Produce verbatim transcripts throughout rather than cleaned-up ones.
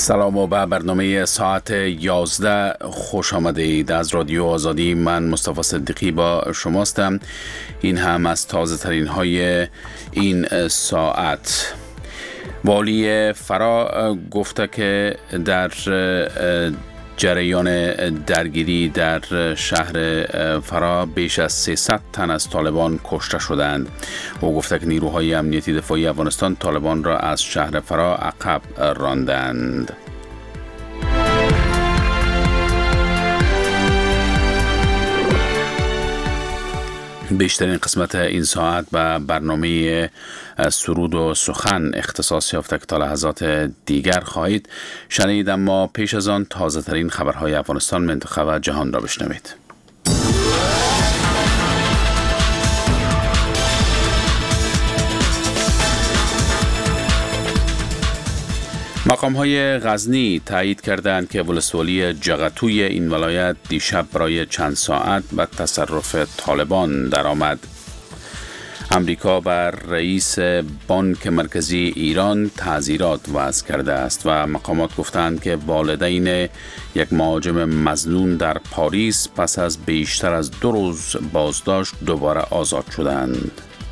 سلام و به برنامه ساعت یازده خوش آمده اید. از رادیو آزادی من مصطفی صدیقی با شماستم. این هم از تازه ترین های این ساعت. والی فرا گفته که در جریان درگیری در شهر فرا بیش از سیصد تن از طالبان کشته شدند. او گفته که نیروهای امنیتی دفاعی افغانستان طالبان را از شهر فرا عقب راندند. بیشترین قسمت این ساعت به برنامه سرود و سخن اختصاص یافته که تا لحظات دیگر خواهید شنید، اما پیش از آن تازه ترین خبرهای افغانستان، منطقه و جهان را بشنوید. مقام‌های غزنی تایید کردند که ولسوالی جغتوی این ولایت دیشب برای چند ساعت به تصرف طالبان درآمد. امریکا بر رئیس بانک مرکزی ایران تعزیرات وضع کرده است و مقامات گفتند که والدین یک مهاجم مظنون در پاریس پس از بیشتر از دو روز بازداشت دوباره آزاد شدند.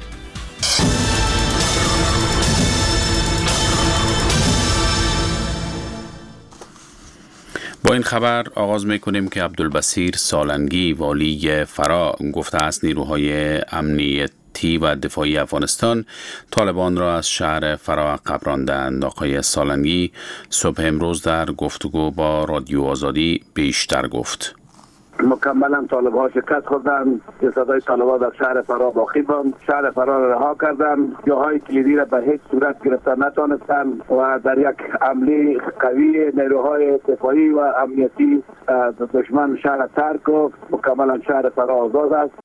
با این خبر آغاز می‌کنیم که عبدالبصیر سالنگی والی فرا گفته است نیروهای امنیتی و دفاعی افغانستان طالبان را از شهر فرا عقب راندند. آقای سالنگی صبح امروز در گفتگو با رادیو آزادی بیشتر گفت. مکملا طالب ها شکست خوردن، جسدهای طالب ها در شهر فرا باقی بود. شهر فرا را رها کردن، جاهای کلیدی را به هیچ صورت گرفتن نتوانستن و در یک حمله قوی نیروهای دفاعی و امنیتی دشمن شهر ترک و مکملا شهر فرا آزاد است.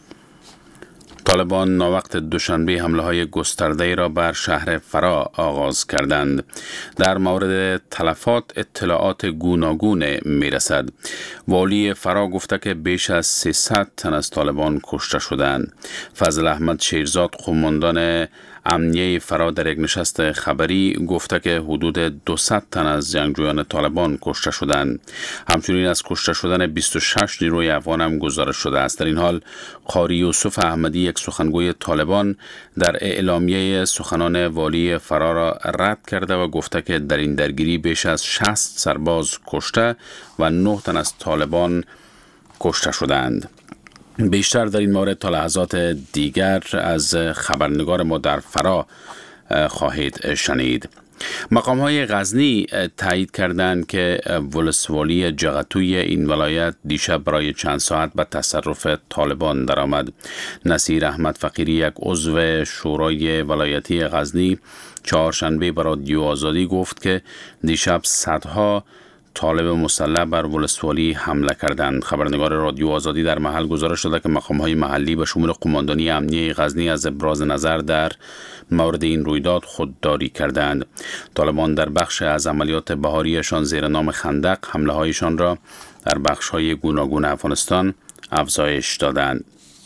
طالبان ناوقت دوشنبه حمله های گسترده را بر شهر فرا آغاز کردند. در مورد تلفات اطلاعات گوناگون می رسد. والی فرا گفته که بیش از سیصد تن از طالبان کشته شدند. فضل احمد شیرزاد قوماندان امنیه فرا در یک نشست خبری گفته که حدود دویست تن از جنگجویان طالبان کشته شدند. همچنین از کشته شدن بیست و شش نیروی افغان هم گزارش شده است. در این حال قاری یوسف احمدی، یک سخنگوی طالبان، در اعلامیه سخنان والی فرا را رد کرده و گفته که در این درگیری بیش از شصت سرباز کشته و نه تن از طالبان کشته شدند. بیشتر در این مورد تا لحظات دیگر از خبرنگار ما در فرا خواهید شنید. مقام‌های غزنی تایید کردند که ولسوالی جغتوی این ولایت دیشب برای چند ساعت به تصرف طالبان درآمد. نصیر احمد فقیری، یک عضو شورای ولایتی غزنی، چهارشنبه به رادیو آزادی گفت که دیشب صدها طالب مسلح بر ولسوالی حمله کردند. خبرنگار رادیو آزادی در محل گزارش داده که مقام‌های محلی به شمول قماندانی امنیه غزنی از ابراز نظر در مورد این رویداد خودداری کردند. طالبان در بخش از عملیات بهاریشان زیر نام خندق حمله‌هایشان را در بخش‌های گوناگون افغانستان افزایش دادند.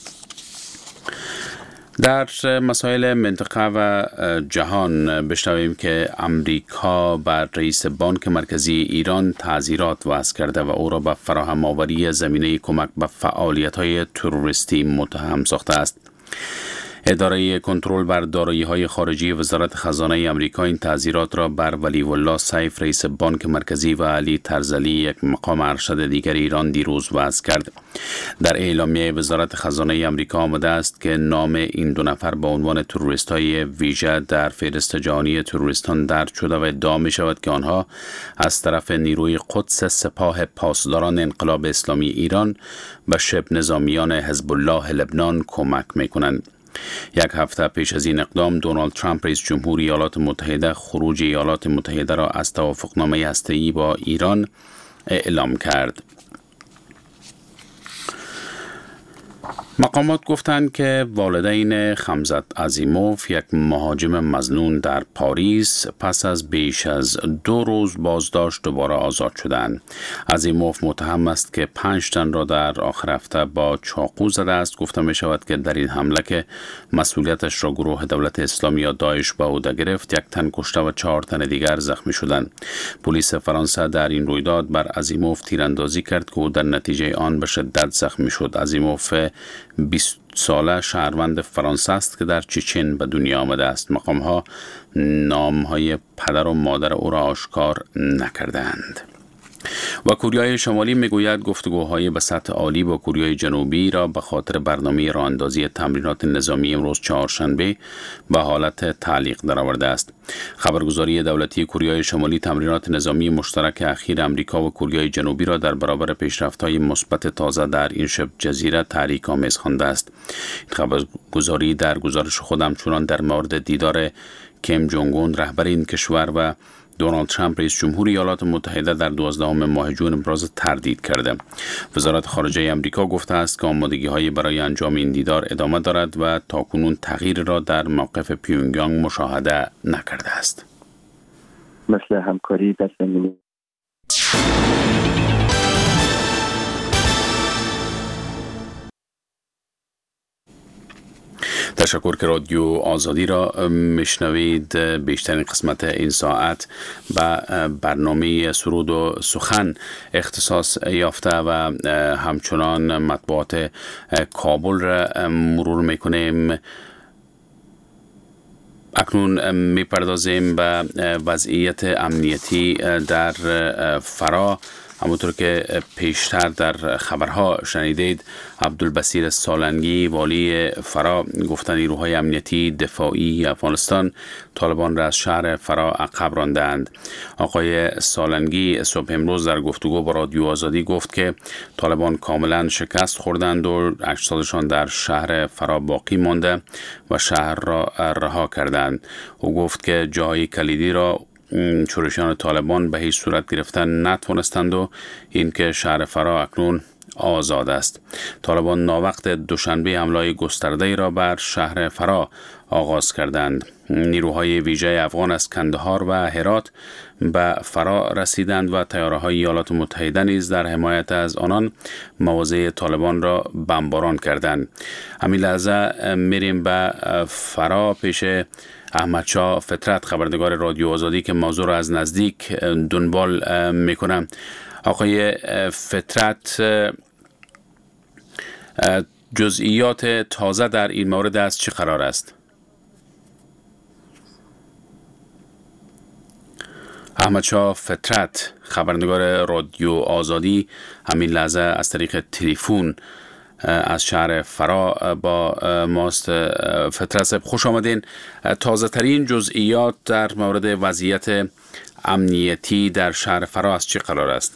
در مسائل منطقه و جهان بشنویم که امریکا بر رئیس بانک مرکزی ایران تعزیرات وضع کرده و او را به فراهم آوری زمینه کمک به فعالیت‌های تروریستی متهم ساخته است. اداره کنترل بر دارایی‌های خارجی وزارت خزانه آمریکا این تعزیرات را بر ولی الله سیف رئیس بانک مرکزی و علی ترزلی، یک مقام ارشد دیگر ایران، دیروز وضع کرد. در اعلامیه وزارت خزانه آمریکا آمده است که نام این دو نفر با عنوان تروریست‌های ویژه در فهرست جهانی تروریستان درج شده و ادعا می شود که آنها از طرف نیروی قدس سپاه پاسداران انقلاب اسلامی ایران به شبه نظامیان حزب الله لبنان کمک می کنند. یک هفته پیش از این اقدام دونالد ترامپ رئیس جمهور ایالات متحده خروج ایالات متحده را از توافقنامه هسته‌ای با ایران اعلام کرد. مقامات گفتند که والدین خمزت عظیموف، یک مهاجم مظنون در پاریس، پس از بیش از دو روز بازداشت دوباره آزاد شدند. عظیموف متهم است که پنج تن را در آخر هفته با چاقو زده است. گفته می شود که در این حمله که مسئولیتش را گروه دولت اسلامی یا داعش به عهده گرفت، یک تن کشته و چهار تن دیگر زخمی شدند. پلیس فرانسه در این رویداد بر عظیموف تیراندازی کرد که او در نتیجه آن به شدت زخمی شد. عظیموف بیست ساله شهروند فرانسه است که در چچن به دنیا آمده است. مقام‌ها نام‌های پدر و مادر او را آشکار نکردند. و کوریای شمالی میگوید گفتگوهای به سطح عالی با کوریای جنوبی را به خاطر برنامه راه اندازی تمرینات نظامی امروز چهارشنبه به حالت تعلیق درآورده است. خبرگزاری دولتی کوریای شمالی تمرینات نظامی مشترک اخیر امریکا و کوریای جنوبی را در برابر پیشرفت‌های مثبت تازه در این شبه جزیره تحریک‌آمیز خوانده است. خبرگزاری در گزارش خود همچنان در مورد دیدار کیم جونگ اون رهبر این کشور و دونالد ترامپ رئیس جمهور ایالات متحده در دوازدهم ماه جون ابراز تردید کرده. وزارت خارجه آمریکا گفته است که آمادگی‌های برای انجام این دیدار ادامه دارد و تاکنون تغییر را در موقف پیونگیانگ مشاهده نکرده است. مثل همکاری دست ملی تشکر که رادیو آزادی را میشنوید. بیشترین قسمت این ساعت به برنامه سرود و سخن اختصاص یافته و همچنان مطبوعات کابل را مرور میکنیم. اکنون میپردازیم به وضعیت امنیتی در فرا. همونطور که پیشتر در خبرها شنیدید، عبدالبصیر سالنگی والی فرا گفتن نیروهای امنیتی دفاعی افغانستان طالبان را از شهر فرا عقب راندند. آقای سالنگی صبح امروز در گفتگو با رادیو آزادی گفت که طالبان کاملا شکست خوردند و اجسادشان در شهر فرا باقی مانده و شهر را رها کردند. او گفت که جاهای کلیدی را شورشیان طالبان به هیچ صورت گرفتن نتوانستند و اینکه شهر فرا اکنون آزاد است. طالبان ناوقت دوشنبه حمله گسترده را بر شهر فرا آغاز کردند. نیروهای ویژه افغان از کندهار و هرات به فرا رسیدند و تیاره‌های ایالات متحده نیز در حمایت از آنان مواضع طالبان را بمباران کردند. همین لحظه میریم به فرا پیش احمد شاه فطرت، خبرنگار رادیو آزادی که موضوع را از نزدیک دنبال میکنم. آقای فطرت، جزئیات تازه در این مورد از چه قرار است؟ احمد شاه فطرت، خبرنگار رادیو آزادی، همین لحظه از طریق تلفن از شهر فرا با ماست. فطرت صاحب خوش آمدین. تازه ترین جزئیات در مورد وضعیت امنیتی در شهر فرا از چه قرار است؟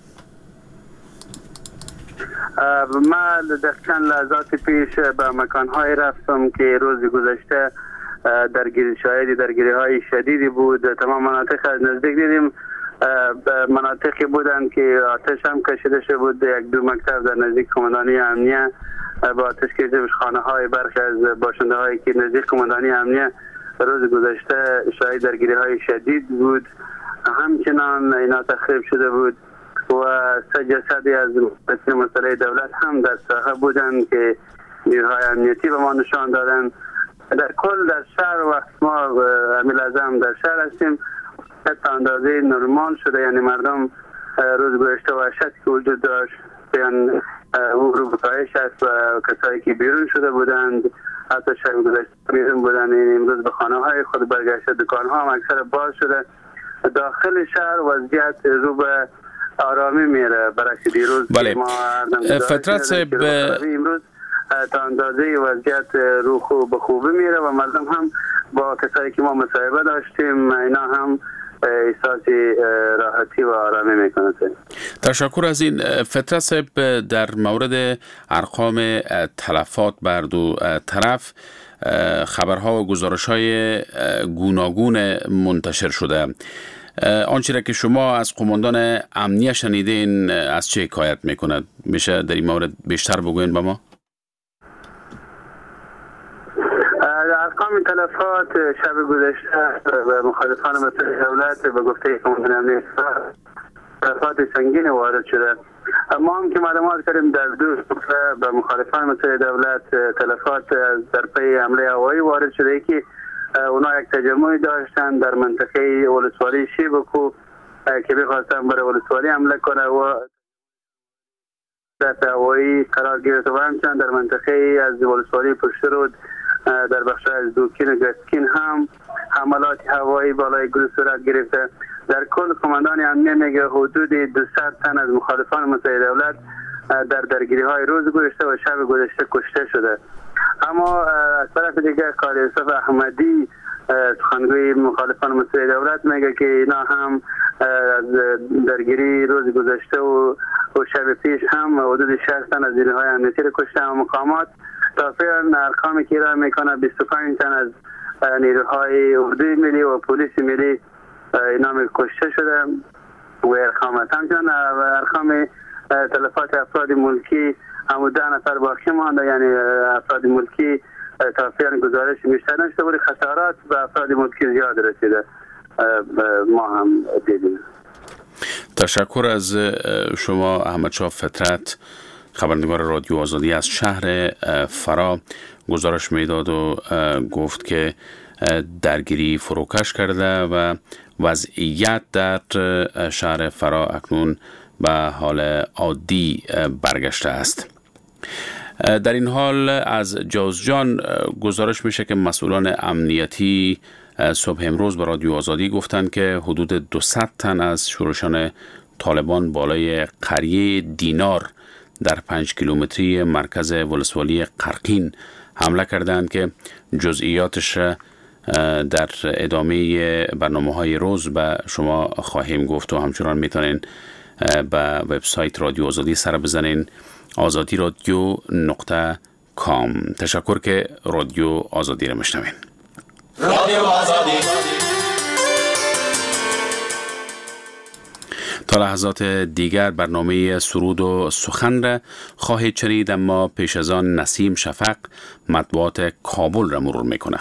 من در چند لحظات پیش به مکان‌های رفتم که روز گذشته درگیری شاهدی درگیری های شدیدی بود. تمام مناطق از نزدیک دیدیم. مناطقی بودند که آتش هم کشیده شده بود. یک دو مکتب در نزدیک کماندانی امنیه با آتش کشیده خانه های برخی از باشنده هایی که نزدیک کماندانی امنیه روز گذشته شاهد درگیری های شدید بود. همچنان اینا تخریب شده بود و سه جسدی از مسئله دولت هم در ساحه بودند که نیروهای امنیتی به ما نشان دادند. در کل در شهر وقت ما امیل اعظم در شهر هستیم تا اندازه نرمال شده، یعنی مردم روز گذشته وحشت که وجود داشت یعنی او رو بکایش است و کسایی که بیرون شده بودند حتی شب گذشته بیرون بودند این امروز به خانه های خود برگشته. دکان ها هم اکثر باز شده. داخل شهر وضعیت رو به آرامی میره برعکس دیروز. بله. فطرت صاحب امروز تا اندازه وضعیت رو خوب به خوبی میره و مردم هم با کسایی که ما مصاحبه داشتیم اینا هم احساس راحتی و آرامی میکنه. تشکر از این. فطرت صاحب، در مورد ارقام تلفات بر دو طرف خبرها و گزارش‌های گوناگون منتشر شده. آنچه را که شما از قماندان امنیه شنیدین از چه حکایت میکند؟ میشه در این مورد بیشتر بگوین با ما؟ ارقام تلفات شب گذشته به مخالفان مسئول دولت به گفته کماندان امنیت تلفات سنگین وارد شده. ما هم که معلومات کردیم در دو نقطه به مخالفان مسئول دولت تلفات در پی حمله هوایی وارد شده که اونا یک تجمعی داشتن در منطقه ولسوالی شیبکو که بخواستن برای ولسوالی حمله کنه و در هوایی قرار گرفت و همچنان در منطقه از ولسوالی پشت رود در بخش از دوکین و گسکین هم حملات هوایی بالای گروه صورت گرفته. در کل کماندان امنیت میگه حدود دویست تن از مخالفان مسئول دولت در درگیری های روز گذشته و شب گذشته کشته شده. اما از طرف دیگه قاضی یوسف احمدی سخنگوی مخالفان مسئول دولت میگه که اینا هم از درگیری روز گذشته و و شب پیش هم حدود شصت تن از نیروهای امنیتی را کشتن و مقامات تا فعلا ارقامی که را میکنه بیست و پنج تن از نیروهای اردوی ملی و پلیس ملی اینا کشته شده و ارقامات همچنان ارقام تلفات افراد ملکی هم ده نفر باقی مانده، یعنی افراد ملکی تا فعلا گزارش بیشتر نشده ولی خسارات به افراد ملکی زیاد رسیده ما هم دیدیم. تشکر از شما احمد شاه فطرت، خبرنگار رادیو آزادی از شهر فرا. گزارش میداد و گفت که درگیری فروکش کرده و وضعیت در شهر فرا اکنون به حال عادی برگشته است. در این حال از جوزجان گزارش میشه که مسئولان امنیتی صبح امروز به رادیو آزادی گفتند که حدود دویست تن از شورشان طالبان بالای قریه دینار در پنج کیلومتری مرکز ولسوالی قرقین حمله کردند که جزئیاتش در ادامه برنامه‌های روز به شما خواهیم گفت و همچنان میتونین به وبسایت رادیو آزادی سر بزنین آزادی رادیو نقطه کام. تشکر که رادیو آزادی رو میشنوین. رادیو آزادی. تا لحظات دیگر برنامه سرود و سخن را خواهید شنید، اما پیش از آن نسیم شفق مطبوعات کابل را مرور میکنه.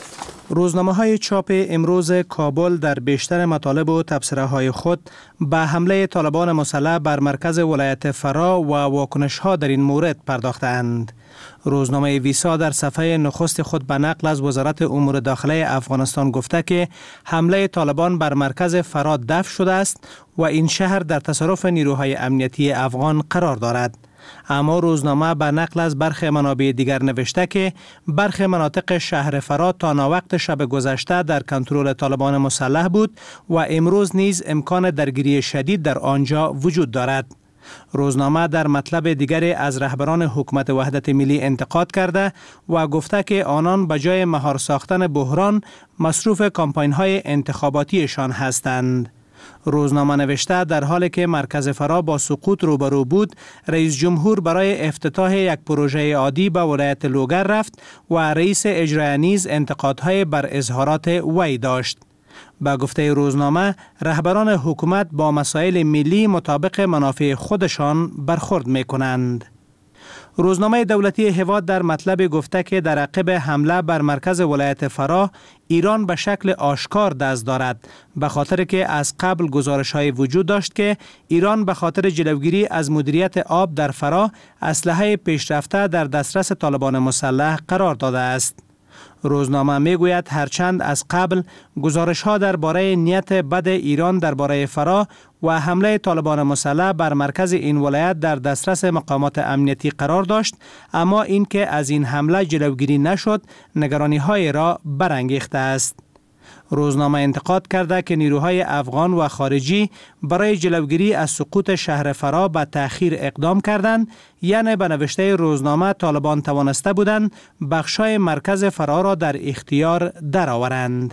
روزنامه های چاپ امروز کابل در بیشتر مطالب و تبصره های خود به حمله طالبان مسلح بر مرکز ولایت فرا و واکنش ها در این مورد پرداختند. روزنامه ویسا در صفحه نخست خود به نقل از وزارت امور داخله افغانستان گفته که حمله طالبان بر مرکز فرا دفع شده است و این شهر در تصرف نیروهای امنیتی افغان قرار دارد. اما روزنامه به نقل از برخی منابع دیگر نوشته که برخی مناطق شهر فرا تا ناوقت شب گذشته در کنترل طالبان مسلح بود و امروز نیز امکان درگیری شدید در آنجا وجود دارد. روزنامه در مطلب دیگری از رهبران حکومت وحدت ملی انتقاد کرده و گفته که آنان به جای مهار ساختن بحران مصروف کامپاین‌های انتخاباتیشان هستند. روزنامه نوشته در حالی که مرکز فرا با سقوط روبرو بود، رئیس جمهور برای افتتاح یک پروژه عادی به ولایت لوگر رفت و رئیس اجرایی نیز انتقادهای بر اظهارات وی داشت. با گفته روزنامه، رهبران حکومت با مسائل ملی مطابق منافع خودشان برخورد می کنند. روزنامه دولتی هواد در مطلب گفته که در عقب حمله بر مرکز ولایت فرا ایران به شکل آشکار دست دارد، به خاطر که از قبل گزارش‌های وجود داشت که ایران به خاطر جلوگیری از مدیریت آب در فرا اسلحه پیشرفته در دسترس طالبان مسلح قرار داده است. روزنامه میگوید هرچند از قبل گزارش‌ها درباره نیت بد ایران درباره فرا و حمله طالبان مسلح بر مرکز این ولایت در دسترس مقامات امنیتی قرار داشت، اما اینکه از این حمله جلوگیری نشد نگرانی‌های را برانگیخته است. روزنامه انتقاد کرده که نیروهای افغان و خارجی برای جلوگیری از سقوط شهر فرا به تأخیر اقدام کردند، یعنی به نوشته روزنامه طالبان توانسته بودند بخشای مرکز فرا را در اختیار درآورند.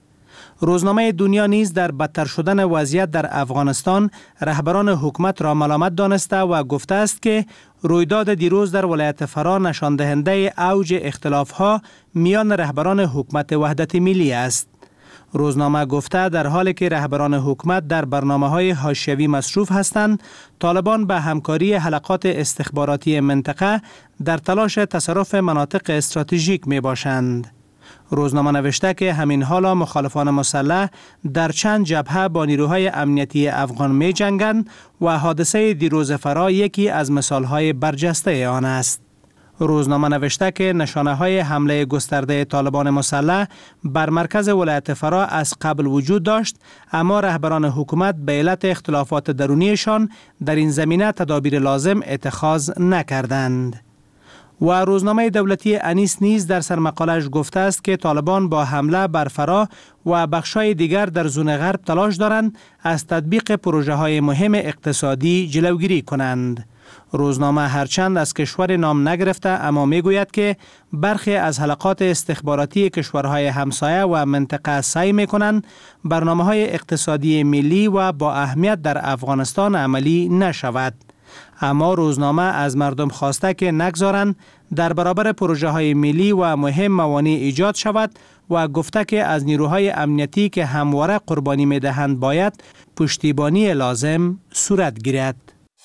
روزنامه دنیا نیز در بدتر شدن وضعیت در افغانستان رهبران حکومت را ملامت دانسته و گفته است که رویداد دیروز در ولایت فرا نشان دهنده اوج اختلاف‌ها میان رهبران حکومت وحدت ملی است. روزنامه گفته در حالی که رهبران حکومت در برنامه‌های حاشیوی مصروف هستند، طالبان به همکاری حلقات استخباراتی منطقه در تلاش تصرف مناطق استراتژیک می باشند. روزنامه نوشته که همین حالا مخالفان مسلح در چند جبهه با نیروهای امنیتی افغان می جنگند و حادثه دیروز فرا یکی از مثالهای برجسته آن است. روزنامه نوشته که نشانه های حمله گسترده طالبان مسلح بر مرکز ولایت فرا از قبل وجود داشت، اما رهبران حکومت به علت اختلافات درونیشان در این زمینه تدابیر لازم اتخاذ نکردند. و روزنامه دولتی انیس نیز در سرمقالش گفته است که طالبان با حمله بر فرا و بخشای دیگر در زون غرب تلاش دارند از تطبیق پروژه های مهم اقتصادی جلوگیری کنند. روزنامه هرچند از کشور نام نگرفته اما میگوید که برخی از حلقات استخباراتی کشورهای همسایه و منطقه سعی میکنند برنامه‌های اقتصادی ملی و با اهمیت در افغانستان عملی نشود. اما روزنامه از مردم خواسته که نگذارند در برابر پروژه های ملی و مهم موانع ایجاد شود و گفته که از نیروهای امنیتی که همواره قربانی میدهند باید پشتیبانی لازم صورت گیرد.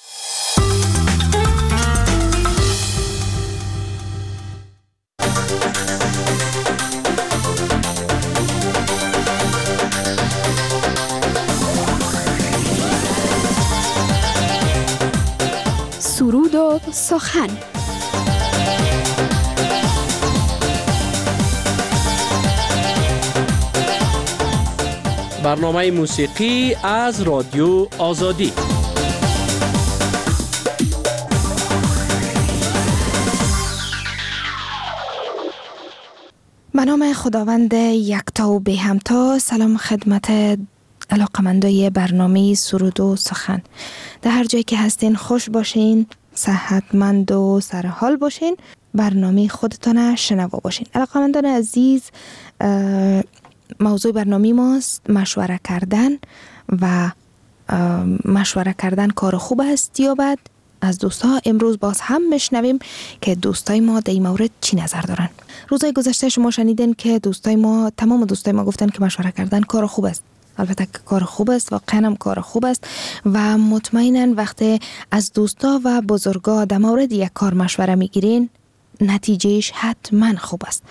سرود و سخن. برنامه موسیقی از رادیو آزادی. به نام خداوند یکتا و بی همتا. سلام خدمت علاقمندای برنامه سرود و سخن. در هر جایی که هستین خوش باشین، صحتمند و سرحال باشین، برنامه خودتان شنوا باشین. علاقمندان عزیز، موضوع برنامه ماست مشوره کردن و مشوره کردن کار خوب است یا بد. از دوستا امروز باز هم میشنویم که دوستای ما در این مورد چی نظر دارن. روزهای گذشته شما شنیدین که دوستای ما تمام دوستای ما گفتن که مشوره کردن کار خوب است. البته کار خوب است، واقعا هم کار خوب است و مطمئناً وقتی از دوستا و بزرگا در مورد یک کار مشوره میگیرین نتیجهش حتما خوب است.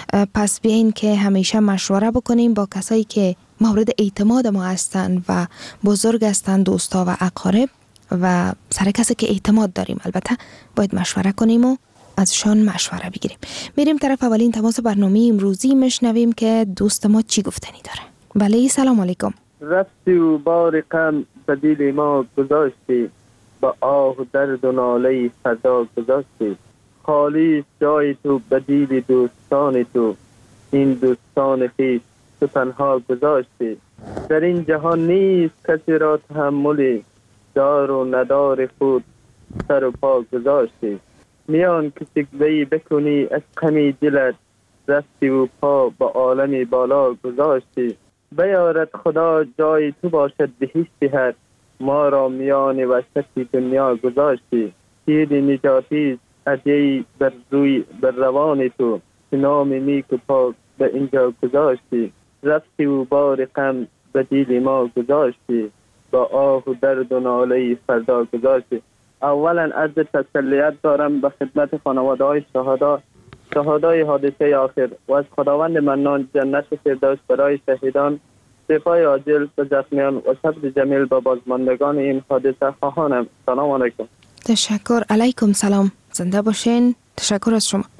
پس بیاین که همیشه مشوره بکنیم با کسایی که مورد اعتماد ما هستند و بزرگ هستند، دوستا و اقارب، و سر کسی که اعتماد داریم البته باید مشوره کنیم و ازشان مشوره بگیریم. میریم طرف اولین تماس برنامه امروزی، میشنویم که دوست ما چی گفتنی داره. بله، سلام علیکم. رفتی و بار غم به دل ما گذاشتی، با آه و درد و ناله فدا گذاشتی. خالی جای تو به دل دوستان تو، این دوستان خویش تو تنها گذاشتی. در این جهان نیست کسی را تحملی، دار و ندار خود سر و پا گذاشتی. میان که سکوهی بکنی از غم دلت، رفتی و پا با عالم بالا گذاشتی. بیارد خدا جای تو باشد بهشت هر، ما را میان وحشت دنیا گذاشتی. تیر نجاتی عدی بر روی بر روان تو، که نام نیک و پاک به اینجا گذاشتی. رفتی و بار غم به دل ما گذاشتی، با آه و درد و ناله فردا گذاشتی. اولا از تسلیت دارم به خدمت خانواده های شهدا شهدای حادثه آخر و از خداوند منان جنت فردوس برای شهیدان، شفای عاجل به زخمیان و صبر جمیل به بازماندگان این حادثه خواهانم. سلام علیکم. تشکر. علیکم سلام. زنده باشین. تشکر از شما.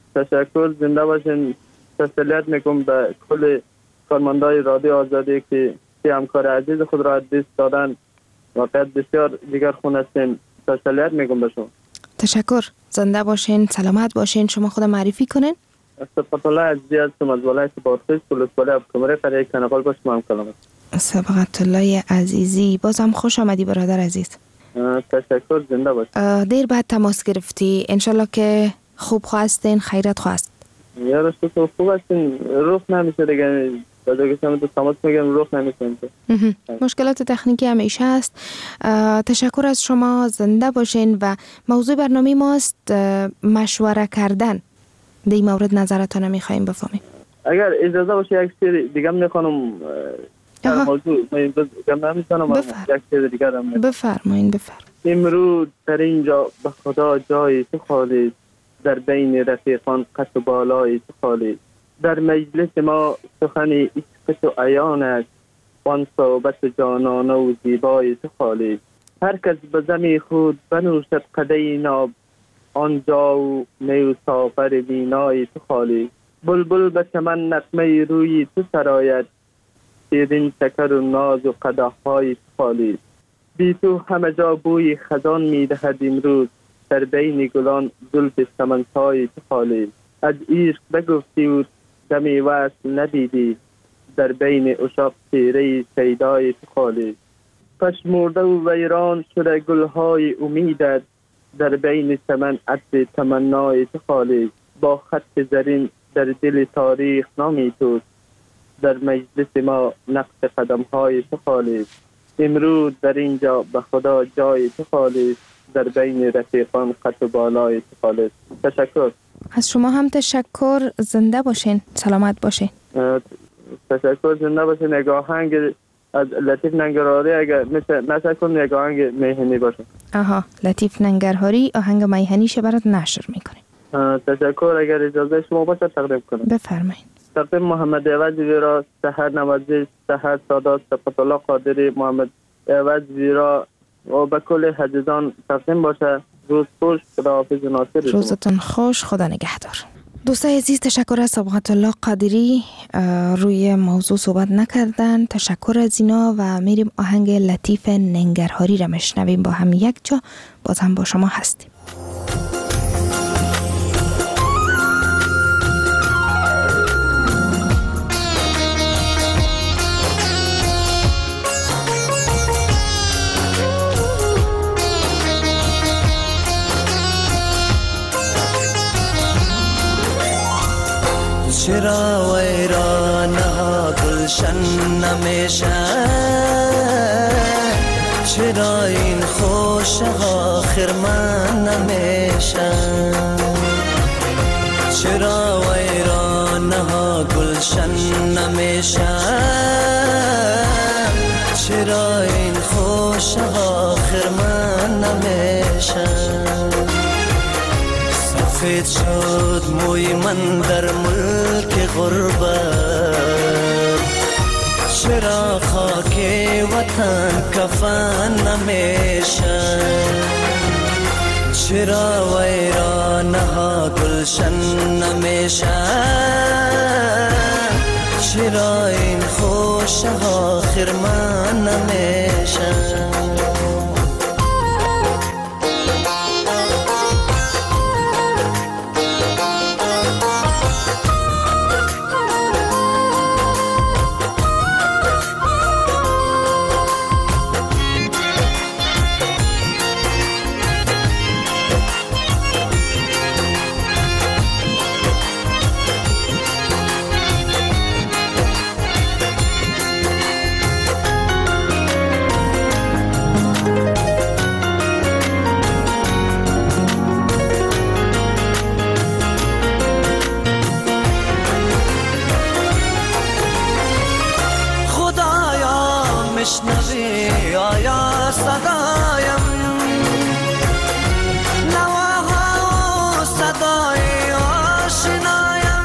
تشکر. زنده باشین. تسلیت میکنم به کل کارمندای رادیو آزادی که همکار عزیز خود را دست دادن و قد بسیار دیگر خون هستین. تسلیت میکنم به شما. تشکر. زنده باشین، سلامت باشین. شما خود معرفی کنین. سبقت الله عزیزی هستم از ولایت بادغیس، ولسوالی ابوکمره، قریه کنقال باشم. هم کلامت. سبقت الله عزیزی، بازم خوش آمدی برادر عزیز. تشکر. زنده باش. دیر بعد تماس گرفتی، انشالله که خوب خواستین، خیرت خواست. یا رشته که خوب هستین، روح نمیشه دیگه. بعد که تو تماس میگم روح نمیشه. مشکلات تکنیکی همیشه است. تشکر از شما. زنده باشین. و موضوع برنامه ماست مشوره کردن. در این مورد نظرتان میخواییم بفهمیم. اگر اجازه باشه یک سری دیگه میخوانم در موضوع من نمیتونم یک سری دیگه هم بفرمایین. بفرمایین. امروز در اینجا به خدا جای تو خالی، در بین رفیقان قد و بالای تو خالی. در مجلس ما سخن عشق تو عیان است، وان صحبت جانانه و زیبای تو خالی. هر کس به دم خود بنوشد قده ناب، آنجا و می و سافر بینای تو خالی. بلبل به چمن نغمه روی تو سراید، شیرین شکر و ناز و قدح های تو خالی. بی تو همه جا بوی خزان می دهد امروز، در بین گلان زلف سمنهای تو خالی. از عشق بگفتی و دمی وصل ندیدی، در بین اشاق تیره سیدای تو خالی. پشمرده و ویران شده گلهای امیدت، در بین چمن عطر تمنای تو خالی. با خط زرین در دل تاریخ نامی توست، در مجلس ما نقش قدمهای تو خالی. امروز در اینجا به خدا جای تو خالی، در بین رفیقان قد و بالای تو خالی. تشکر. از شما هم تشکر. زنده باشین، سلامت باشین. تشکر، زنده باشین. یک آهنگ از لطیف ننگرهاری اگر مثل نشر کن، یک آهنگ میهنی باشه. آها، لطیف ننگرهاری آهنگ میهنیش برات نشر میکنیم. تشکر. اگر اجازه شما باشه تقدیم کنم. بفرمایید. تقدیم محمد عوض ویرا، سحر نوازی، سحر سادات، صفت الله قادری، محمد عوض ویرا و به کل حجزان تقدیم باشه. روز خوش، خداحافظ ناصر. روزتون خوش، خدا نگهدار. دوستای عزیز، تشکر از صبغت الله قادری، روی موضوع صحبت نکردن. تشکر از اینا و میریم آهنگ لطیف ننگرهاری را مشنویم با هم یک جا. باز هم با شما هستیم. چرا ویرانها گلشن نمیشه، چرا این خوشها خرمن نمیشه، چرا ویرانها گلشن نمیشه، چرا این خوشها خرمن نمیشه. سفید شد موی من در ملک غربت، چرا خاک وطن کفن نمیشه، چرا ویرانها گلشن نمیشه، چرا این خوشها خرمن نمیشه. مشنوی آیا صدایم، نواها و صدای آشنایم،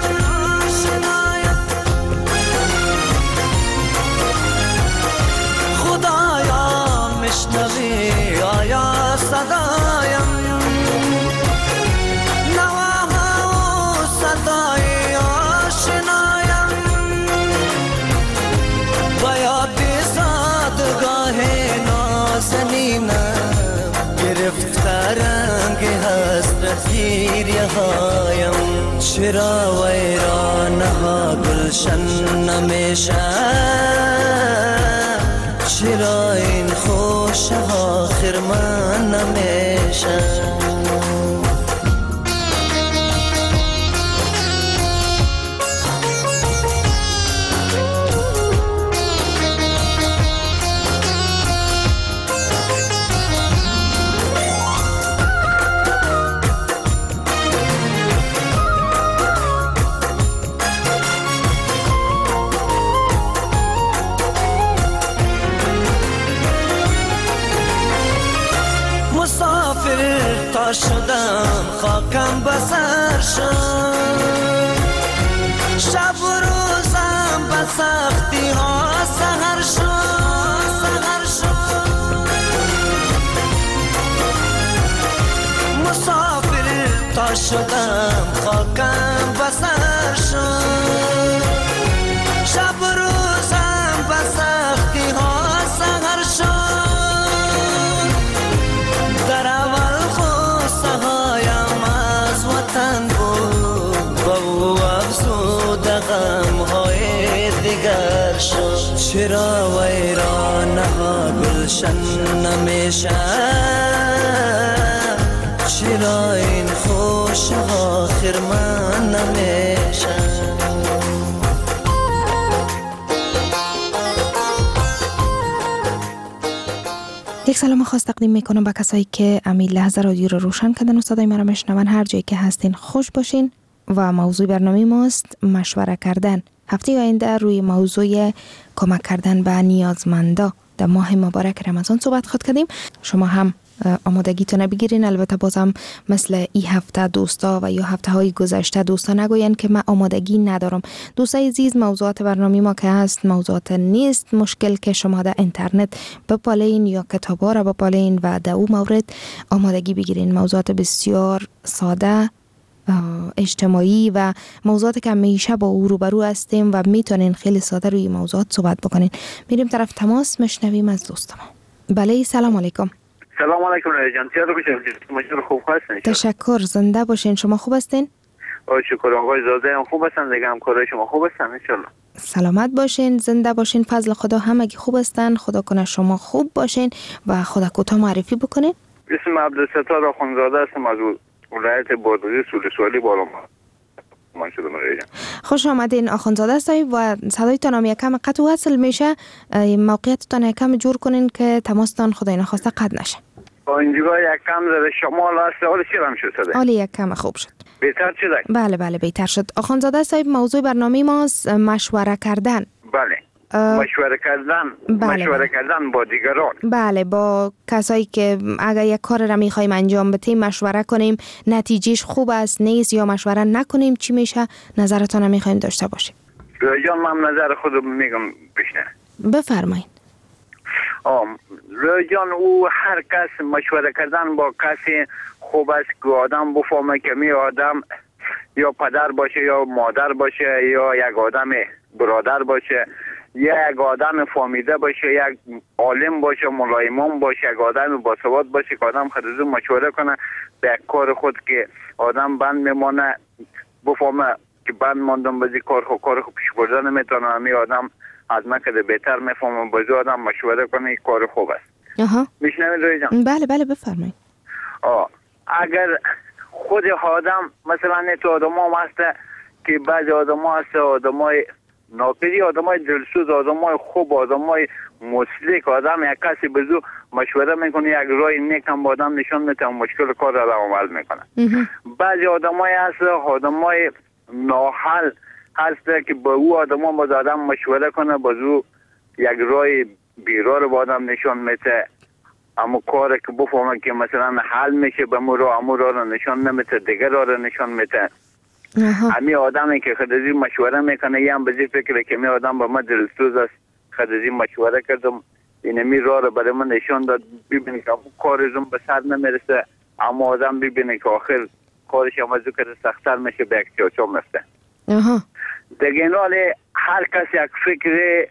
خدایا مشنوی آیا صدایم، نواها و صدای آشنایم، باید گرفتارنگ حسرت گیریه هایم، چرا ویرانها گلشن نمیشه، چرا این خوشها خرمن نمیشه. شدم خاکم بسر شد، شب و روزم به سختی ها سهر شد سهر شد مسافر تا شدم خاکم بسر شد شب و روزم به سختی ها سهر شد در اول خواسته هایم از وطن بود با او افزوده غم های دیگر شد چرا ویرانه ها گلشن نمیشه چرا این خوش ها خرمن نمیشه یک سلام خاص تقدیم میکنم به کسایی که امی لحظه رادیو رو روشن کردن و صدای مرا میشنون. هر جایی که هستین خوش باشین و موضوع برنامه ماست مشوره کردن. هفته آینده روی موضوع کمک کردن به نیازمندا در ماه مبارک رمضان صحبت خود کردیم. شما هم آمادگیتون بگیرین. البته بازم مثل این هفته دوستا و یا هفته های گذشته دوستا نگوین که من آمادگی ندارم. دوستای عزیز، موضوعات برنامه ما که هست موضوعات نیست مشکل که شما در اینترنت بپالین یا کتابا را بپالین و در او مورد آمادگی بگیرین. موضوعات بسیار ساده اجتماعی و موضوعاتی که همیشه با او روبرو هستیم و میتونین خیلی ساده روی موضوعات صحبت بکنین. میریم طرف تماس، مشنویم از دوستم. بله، سلام علیکم. سلام علیکم جان، چطور باشین؟ خوب هستین؟ تشکر، زنده باشین. شما خوب هستین؟ آ شکر. آقای زاده هم خوب هستن دیگه، همکارای شما خوب هستن ان شاء الله. سلامت باشین، زنده باشین. فضل خدا همگی خوب هستن. خدا کنه شما خوب باشین و خدا کوتاه معرفی بکنین. اسم عبدالستار آخوندزاده هستم از ولایت بادغیس سولی بالام. من شدم رجا. خوش آمدین آخوندزاده صاحب و صدایتان هم یکم قطع و وصل میشه. موقعیتتان یکم جور کنین که تماستان خدای نخواسته قطع نشه. اینجا یکم در شمال هست. حالا چی هم شد؟ حالا یکم خوب شد. بهتر شد؟ بله بله بهتر شد. آخوندزاده صاحب، موضوع برنامه ماست مشوره کردن. بله. مشوره کردن بله مشوره بله. کردن با دیگران. بله، با کسایی که اگر یک کار را میخوایم انجام بدیم مشوره کنیم نتیجهش خوب است نیست یا مشوره نکنیم چی میشه. نظرتون رو میخوایم داشته باشیم. جان من نظر خودم میگم بشنه. بفرمایید. آم جان، او هر کس مشوره کردن با کسی خوب است که آدم بفهمه که می آدم یا پدر باشه یا مادر باشه یا یک آدم برادر باشه یا یک آدم فهمیده باشه، یک عالم باشه، ملایمان باشه، یک آدم باسواد باشه که آدم خود از مشوره کنه به کار خود که آدم بند میمانه بفهمه که بند ماندم بازی کار خود کار خود پیش بردن نمیتونه. همی آدم از من کده بهتر میفهمه بازی آدم مشوره کنه کار خوب است. آها. میشنوید روی جان؟ بله بله بفرمایید. آه اگر خود آدم مثلا نیت آدم هم هسته که بعضی آدم ها هسته آدم های ناپیدی، آدم های دلسوز، آدم های خوب، آدم های مسلک، آدم یک کسی بزو مشوره میکنه یک راه نیک هم با آدم نشان میتونه مشکل کار را عمل میکنه. بعضی آدم های هسته آدم های ناحل هسته که با او آدم ها با آدم مشوره کنه بازو یک راه بیرار رو با آدم نشان میته. اما کار که بفهمه که مثلا حل میشه به مو را امو را رو نشان نمیته، دیگر را رو نشان میته. همی آدمی که خدازی مشوره میکنه یه هم بزی فکره که می آدم با من دلسوز است خدازی مشوره کردم اینمی را رو برای من نشان داد ببینی که کارشون به سر نمیرسه، اما آدم ببینه که آخر کارش هم ازو که سختر میشه به یک چاچا مفته. دیگه این حال هر کس یک فکر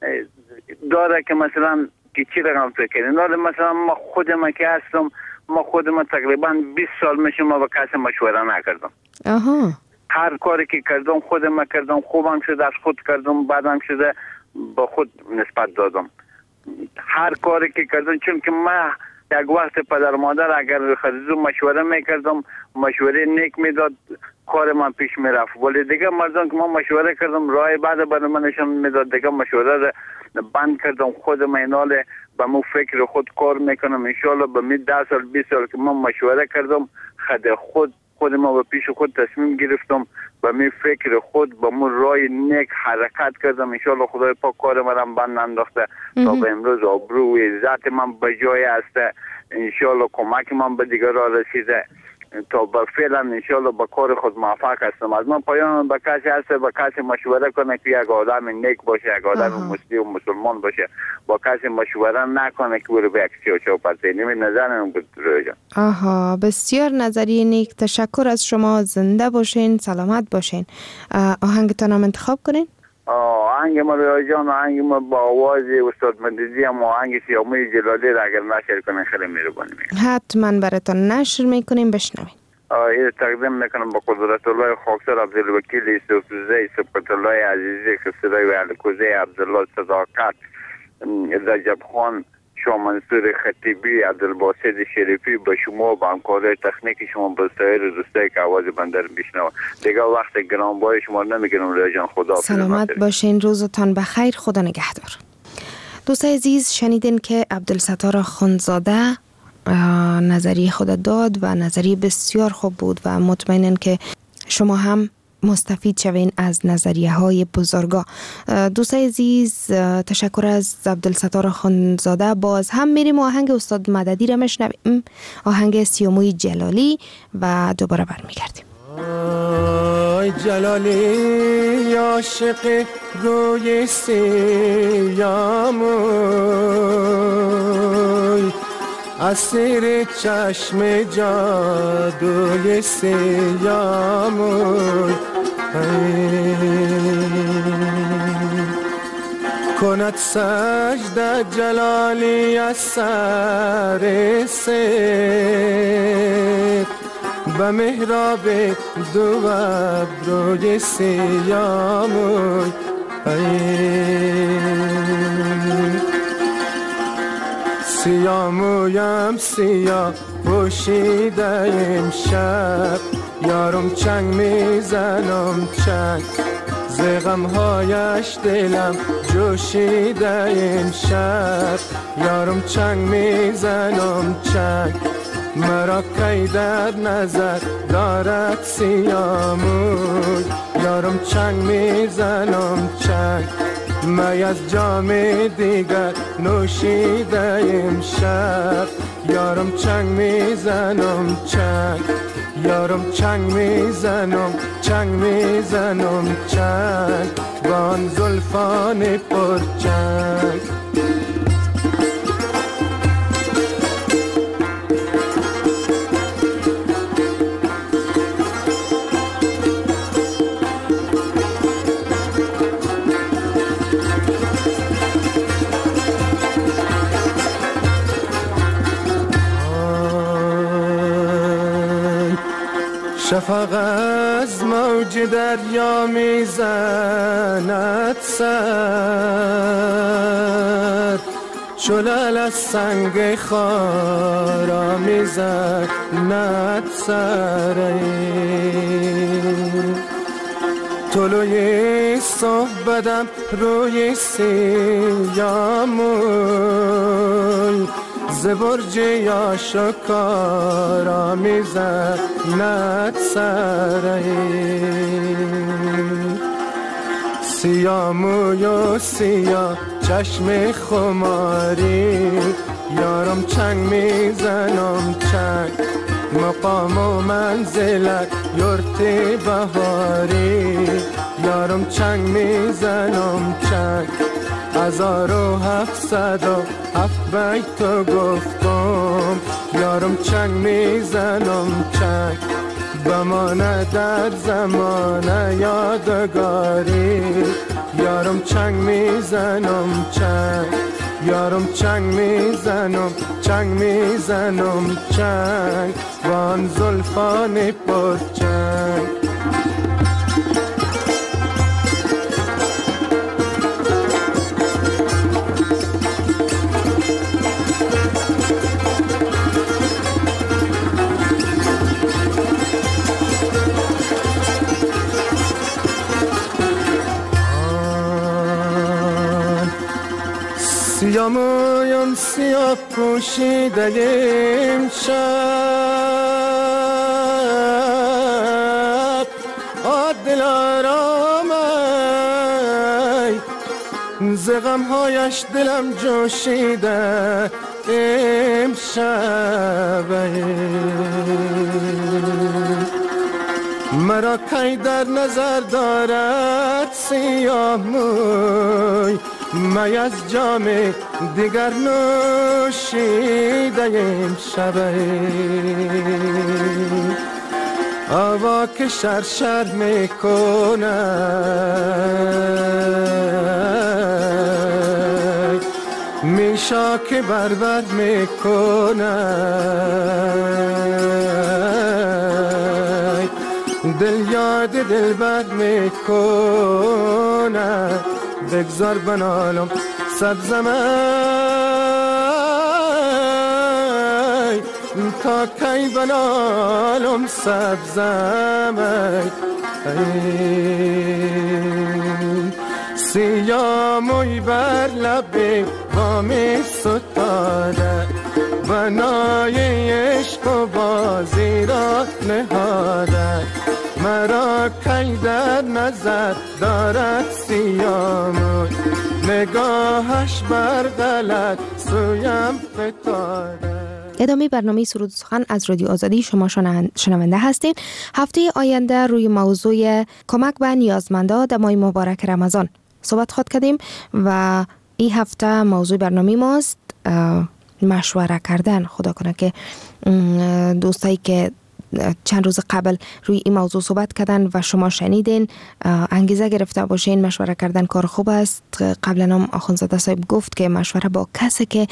داره که مثلا که چی رقم فکر این حال مثلا ما خودم که هستم ما خودم تقریبا بیست سال میشه ما با کسی مشوره نکردم. آها. هر کاری که کردم خودم کردم، خوبم شده از خود کردم، بعدم شده با خود نسبت دادم. هر کاری که کردم چون که من یک وقت پدر مادر اگر خریدم مشوره میکردم مشوره نیک میداد کار من پیش میرفت، ولی دیگه مردم که من مشوره کردم راه بعد برای من نشان میداد دیگه مشوره رو بند کردم. خودم اینال به مو فکر خود کار میکنم انشالله به می ده سال بیست سال که من مشوره کردم خود خود خود ما به پیش خود تصمیم گرفتم به می فکر خود به مو راه نیک حرکت کردم انشالله خدای پاک کار منم بند انداخته تا به امروز آبرو و عزت من به جای است انشالله کمک من به دیگر را رسیده تا به فعلا انشالله با کار خود موفق هستم. از من پایان به کسی هست به کسی مشوره کنه که یک آدم نیک باشه، یک آدم مسلم و مسلمان باشه، با کسی مشوره نکنه که برو به یک سیاچه پرده. نمی نظرم بود روی جان. آها، بسیار نظریه نیک. تشکر از شما. زنده باشین، سلامت باشین. آهنگتان هم انتخاب کنین. آهنگ ما روی جان، آهنگ ما با آواز استاد مددی هم آهنگ سیاموی جلالی را اگر نشر کنین خیلی مهربانی میکنم. حتما براتون نشر میکنیم، بشنوین. این تقدیم میکنم با قدرت الله خاکسار عبدالوکیل یوسفزی، سبقت الله عزیزی، خسرای و علکوزی، عبدالله صداقت، رجب خان، شما منصور خطیبی، عبدالباسط شریفی، به شما با همکاری تکنیک شما به سایر دوستایی که آواز بنده رو میشنوند. دیگه وقت گرانبهای شما نمیگیرم روی جان. خدا سلامت باشین، روزتان بخیر، خدا نگهدار. دوستای عزیز، شنیدین که عبدالستار خانزاده نظریه خود داد و نظریه بسیار خوب بود و مطمئنن که شما هم مستفید شوین از نظریه های بزرگا. دوستای عزیز، تشکر از عبدالستار خانزاده. باز هم میریم آهنگ استاد مددی را میشنویم، آهنگ سیاموی جلالی، و دوباره برمیگردیم. آی جلالی عاشق روی سیاموی، اسیر چشم جادوی سیاموی، کند سجده جلالی از سر سر، به محراب دو ابروی سیاموی. سیامویم سیاه پوشیده امشب، یارم چنگ میزنم چنگ، ز غمهایش دلم جوشیده امشب، یارم چنگ میزنم چنگ، مرا کی در نظر دارد سیاموی، یارم چنگ میزنم چنگ، می از جام دیگر نوشیده امشب، یارم چنگ میزنم چنگ، یارم چنگ میزنم چنگ میزنم چنگ، با آن زلفان پرچنگ. شفق از موج دریا میزند سر، شلال از سنگ خارا میزند سر، طلوع صحبتم روی سیاموی، ز برج آشکارا میزند سر، سیاموی و سیاه چشم خماری، یارم چنگ میزنم چنگ، مقام و منزلت یورت بهاری، یارم چنگ میزنم چنگ، هزار و هفتصد و هفت بیتو گفتم، یارم چنگ میزنم چنگ، بمانه در زمان یادگاری، یارم چنگ میزنم چنگ، یارم چنگ میزنم چنگ میزنم چنگ، وان زلفان پرچنگ. سیامویم سیاه پوشیده امشب، دلارام ز غمهایش دلم جوشیده، امشب مرا کی در نظر دارد سیاه موی می از جام دیگر نوشیده امشب هوا که شرشر میکنه میشا که بربر میکنه دل یاد دل بر میکنه بگذار بنالم سبزم تا کی بنالم سبزم سیاه موی بر لب بامی ستاده بنای عشق و بازی را نهاده مرا کی در نظر دارد سیاه موی نگاهش بر غلط سویم فتاده. ادامه برنامه سرود سخن از رادیو آزادی شما شنونده هستید. هفته آینده روی موضوع کمک به نیازمندان در ماه مبارک رمضان صحبت خواهد کردیم و این هفته موضوع برنامه ماست مشوره کردن. خدا کنه که دوستایی که چند روز قبل روی این موضوع صحبت کردن و شما شنیدین انگیزه گرفته باشین. مشوره کردن کار خوب است. قبلا هم آخوندزاده صاحب گفت که مشوره با کسی که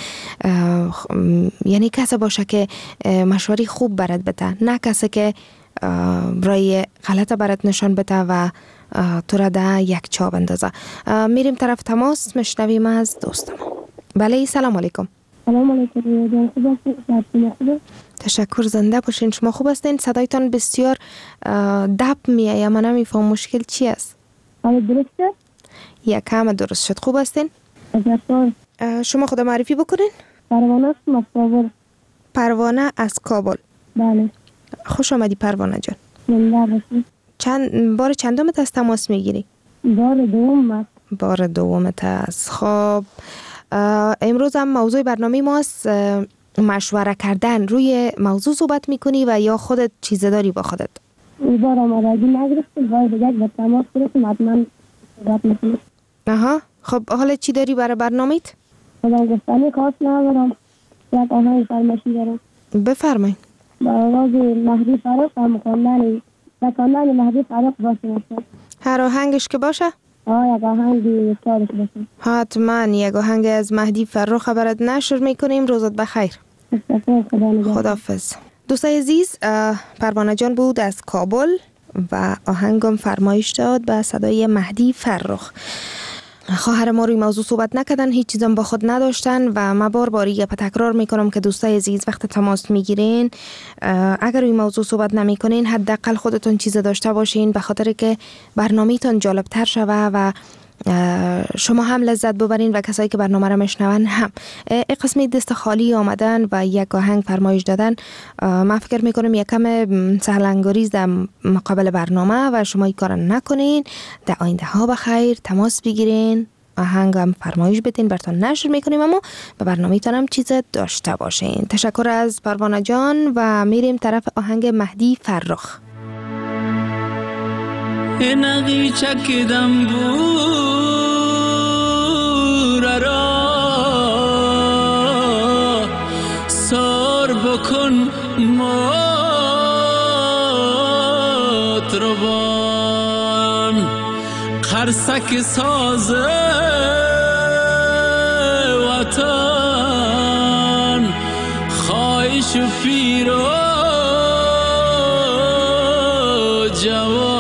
یعنی کسی باشه که مشوری خوب برات بده، نه کسی که رای غلط برات نشان بده و تو را ده یک چا بندازه. میریم طرف تماس میشنویم از دوستم. بله سلام علیکم. سلام علیکم. خوب هستید؟ تشکر، زنده باشین. شما خوب هستین؟ صدایتان بسیار دب میایه، من نمیفهم مشکل چی است. حالا درسته؟ یک کم درست شد. خوب هستین؟ تشکر. شما خود معرفی بکنین؟ پروانه است از کابل. پروانه از کابل. بله. خوش آمدی پروانه جان. زنده باشین. چند بار چندمت از تماس میگیری؟ بار دوم است. بار دومت است. خب امروز هم موضوع برنامه ماست مشوره کردن. روی موضوع صحبت میکنی و یا خودت چیزه داری با خودت؟ این بار آمادگی نگرفتیم، بار دیگر به تماس گرفتیم، حتما صحبت میکنیم. آها. خب حالا چی داری برای برنامه‌ت؟ خودم گفتنی خاص ندارم، یک آهنگ فرمایشی دارم. بفرمایید. با آواز مهدی فرخ هم خواندن بخواندن مهدی فرخ باشه. هر آهنگش که باشه؟ آه یک آهنگ یادش باشه. حتما یک آهنگ از مهدی فرخ برات نشر میکنیم. روزت بخیر. خداحافظ. دوستای عزیز، پروانه جان بود از کابل و آهنگم فرمایش داد به صدای مهدی فرخ. خواهر ما روی موضوع صحبت نکردن، هیچ چیزم با خود نداشتن و من بار باری یه تکرار میکنم که دوستای عزیز وقت تماس میگیرین اگر روی موضوع صحبت نمیکنین حداقل خودتون چیز داشته باشین، به خاطر که برنامه‌تون جالب تر شوه و شما هم لذت ببرین و کسایی که برنامه را میشنون هم. این قسمی دست خالی آمدن و یک آهنگ فرمایش دادن من فکر میکنم یک کم سهلنگاریز در مقابل برنامه و شما این کار نکنین. در آینده ها بخیر تماس بگیرین، آهنگ هم فرمایش بدین، براتون نشر میکنیم اما به برنامه تان هم چیز داشته باشین. تشکر از پروانه جان و میریم طرف آهنگ مهدی فرخ. نقی چکیدم بور را سار بکن مطربان قرصک ساز وطن خواهش پیر و جوان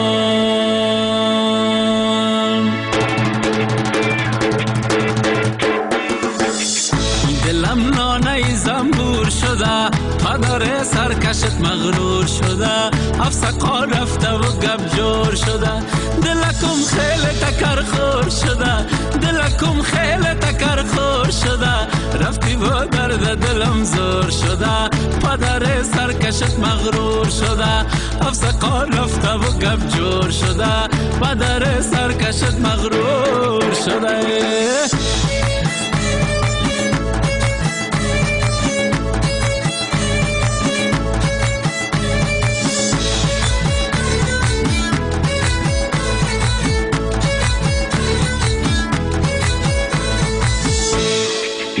پدر سرکشت مغرور شده افسقا رفته و گب جور شده دلکم خیلی تکر خور شده دلکم خیلی تکر خور شده رفتی و درد دلم زور شده پدر سرکشت مغرور شده افسقا رفته و گب جور شده پدر سرکشت مغرور شده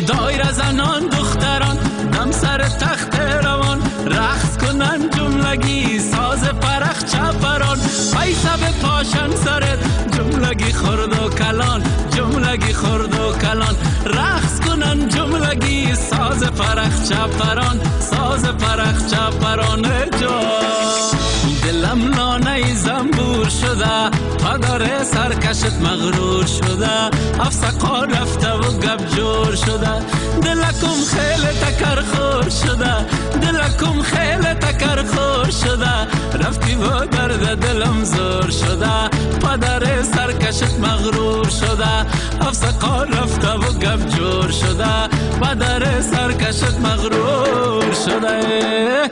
دایر زنان دختران دم سر تخت روان رقص کنن جملگی ساز فرخ چپران پیسه به پاشن سرت جملگی خورد و کلان جملگی خورد و کلان رقص کنن جملگی ساز فرخ چپران ساز فرخ چپران جان دلم لانه زنبور شده پدر سرکشت مغرور شده افسقا رفته و گب جور شده دلکم خیلی تکر خور شده دلکم خیلی تکر خور شده رفتی و درد دلم زور شده پدر سرکشت مغرور شده افسقا رفته و گب جور شده پدر سرکشت مغرور شده.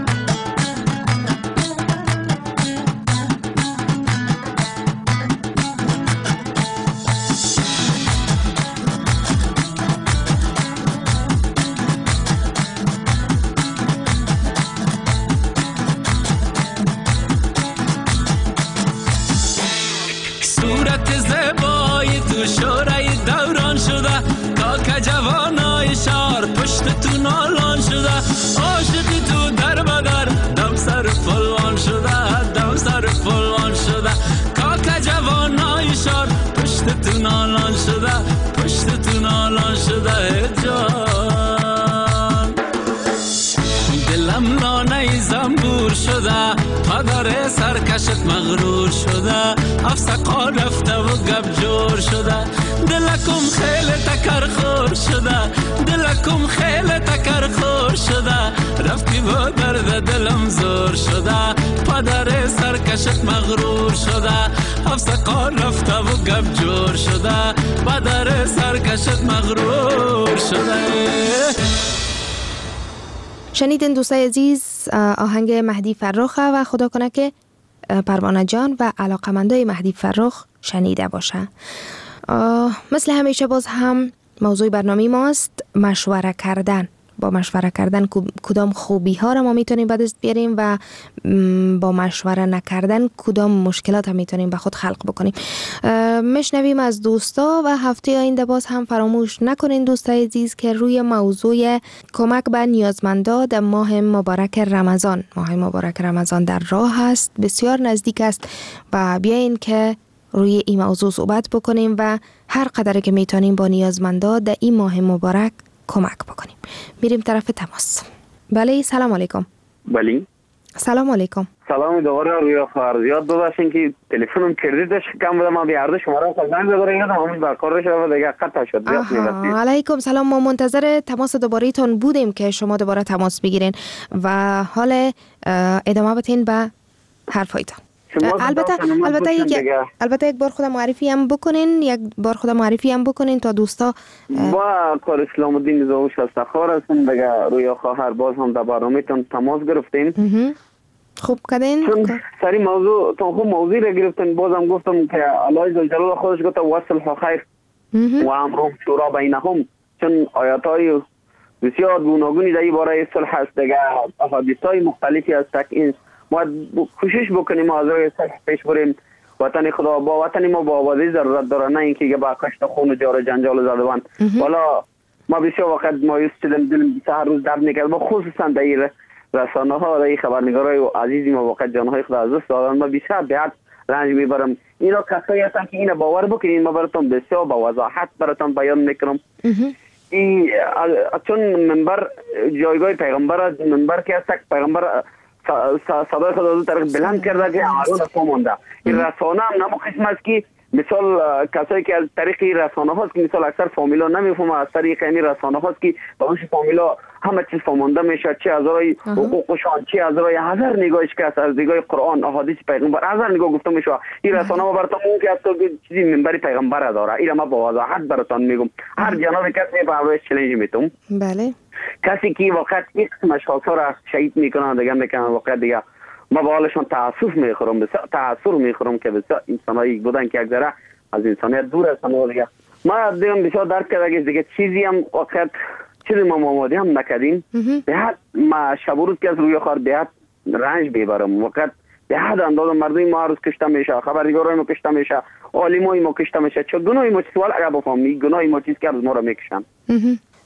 شورای دوران شده کاک جوانای شهر پشت تو نالان شده عاشقی تو در بدر دم سر پلوان شده دم سر پلوان شده کاک جوانای شهر پشت تو نالان شده پشت تو نالان شده جان دلم لانه زنبور شده پدر سرکشت مغرور شده افسقا رفته و گب جور شده دلکم خیلی تکر خور شده دلکم خیلی تکر خور شده رفتی و درد دلم زور شده پدر سرکشت مغرور شده افسقا رفته و گب جور شده پدر سرکشت مغرور شده. شنیدین دوستای عزیز آهنگ مهدی فرخ و خدا کنه که پروانه جان و علاقمندای مهدی فرخ شنیده باشه. مثل همیشه باز هم موضوع برنامه ماست مشوره کردن. با مشوره کردن کدام خوبی ها را ما میتونیم به دست بیاریم و با مشوره نکردن کدام مشکلات هم میتونیم به خود خلق بکنیم. میشنویم از دوستا و هفته آینده باز هم فراموش نکنین دوستای عزیز که روی موضوع کمک به نیازمندا در ماه مبارک رمضان، ماه مبارک رمضان در راه است، بسیار نزدیک است و بیاین که روی این موضوع صحبت بکنیم و هر قدر که میتونیم با نیازمندا در این ماه مبارک کمک بکنیم. میریم طرف تماس. بله سلام علیکم. بله سلام علیکم. سلام دوباره روی فرضیات ببخشید که تلفنم کردیدش کم بودم، ما بیارده شماره زنگ بزنید همون برقرار شد و دیگه قطع شد. علیکم سلام، ما منتظر تماس دوباره تون بودیم که شما دوباره تماس بگیرین و حال ادامه بدین به حرفایتان. البته البته یک البته یک بار خودم معرفی هم بکنین یک بار خودم معرفی هم بکنین تا دوستا. با کار اسلام الدین زاوش استخار هستم دیگه روی خواهر باز هم در برنامه‌تون تماس گرفتیم. خوب کردین. چون سری موضوع تو خوب موضوع را گرفتن، بازم گفتم که الله جل خودش گفت وصل خیر و امرهم شورا بینهم، چون آیات‌های بسیار گوناگونی در این باره صلح است دیگه، احادیث‌های مختلفی است که این ما کوشش بکنیم از روی صلح پیش بریم. وطن خدا با وطن ما با آبادی ضرورت داره، نه اینکه با کشت خون و جار جنجال زدوان. والا ما بسیار وقت مایوس شدیم، دلم هر روز درد میکرد، با خصوصا در این رسانه ها، در این خبرنگارای عزیزی ما واقعا جانهای خدا از دست دادن، ما بسیار بیاد رنج میبرم. اینا کسایی هستن که اینا باور بکنین، ما براتون بسیار با وضاحت براتون بیان میکنم. این چون منبر جایگاه پیغمبر، منبر که است پیغمبر صدای خدا از طریق بلند کرده که آرون فهمونده. این رسانه هم نمو قسم است که مثال کسایی که از طریق رسانه هاست که مثال اکثر فامیلا نمیفهمه، از طریق این رسانه هاست که با اون فامیلا همه چیز فهمونده میشه، چه از رای حقوقشان، چه از رای هزار نگاهش که از نگاه قرآن احادیث پیغمبر هزار نگاه گفته میشه. این رسانه ما براتون اون که است که چیزی منبر پیغمبر داره، این ما با وضاحت براتون میگم. هر جناب کسی به روش چالش میتونم. بله کسی که واقعا یک قسم اشخاص را شهید میکنن دیگه میکنن، واقعا دیگه ما با حالشون تاسف میخورم، بسیار تاثر میخورم که بسیار انسانایی بودن که یک ذره از انسانیت دور هستن و دیگه ما دیگه بسیار درک کرده دیگه چیزی هم واقعا چیزی ما آماده هم نکردیم. به حد ما شب روز که از روی خار به حد رنج ببرم، واقعا به حد انداز مردم ما روز کشته میشه، خبرنگارای ما کشته میشه، عالمای ما کشته میشه. چه گناهی ما سوال اگر بفهمی گناهی ما چیز کرد ما رو میکشن.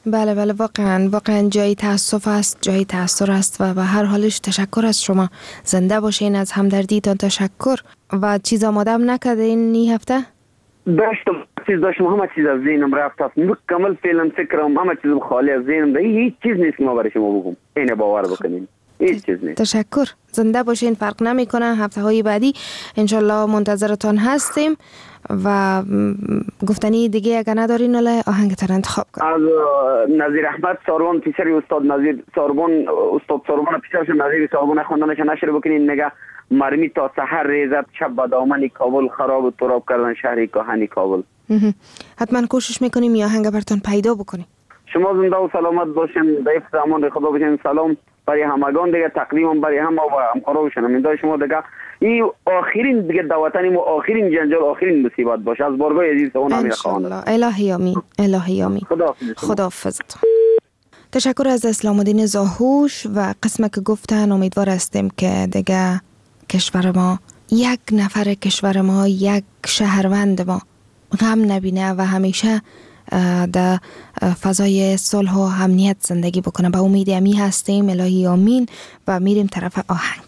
بله بله واقعا واقعا جای تاسف است، جای تاثر است و به هر حالش تشکر از شما. زنده باشین، از همدردیتان تشکر. و چیز آماده هم نکردین این هفته؟ داشتم چیز داشتم، همه چیز از ذهنم رفت است، مکمل فعلا فکرم همه چیز خالی از ذهنم، هیچ چیز نیست ما برای شما بگم، اینه باور بکنین، هیچ چیز نیست. تشکر، زنده باشین، فرق نمیکنه. هفته های بعدی انشالله منتظرتان هستیم و گفتنی دیگه اگر ندارین ولی آهنگتان انتخاب کن. از نظیر احمد ساروان پیشر استاد نظیر ساروان استاد ساروان پیشرش نظیر ساروان خواندنش نشر بکنین. نگه مرمی تا سحر ریزد شب با دامن کابل، خراب و تراب کردن شهر کهن کابل. حتما کوشش میکنیم یا آهنگ براتون پیدا بکنیم. شما زنده و سلامت باشین، ضعیف زمان خدا باشین. سلام برای همگان دیگه، تقدیم برای همه و همکارا و شنوندگان شما دیگه. این آخرین دیگه دعوتنیم و آخرین جنجال، آخرین مصیبت باشه از بارگاه عزیز اون امیر خان. الهی آمین، الهی آمین. خداحافظت. تشکر از اسلام الدین زاهوش. و قسمه که گفتن امیدوار هستیم که دیگه کشور ما، یک نفر کشور ما، یک شهروند ما غم نبینه و همیشه در فضای صلح و امنیت زندگی بکنه. به امید امی هستیم. الهی آمین. و میریم طرف آهنگ.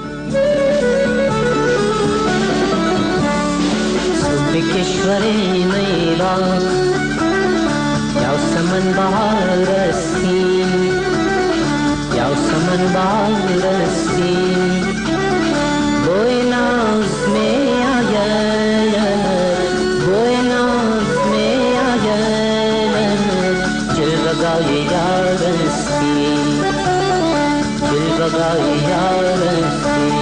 صبح کشور میران یا سمن بهار رسی، یا سمن بهار رسی، بوی ناز می آید، بوی ناز می آید، جلوگاه یار رسی، جلوگاه یار رسی.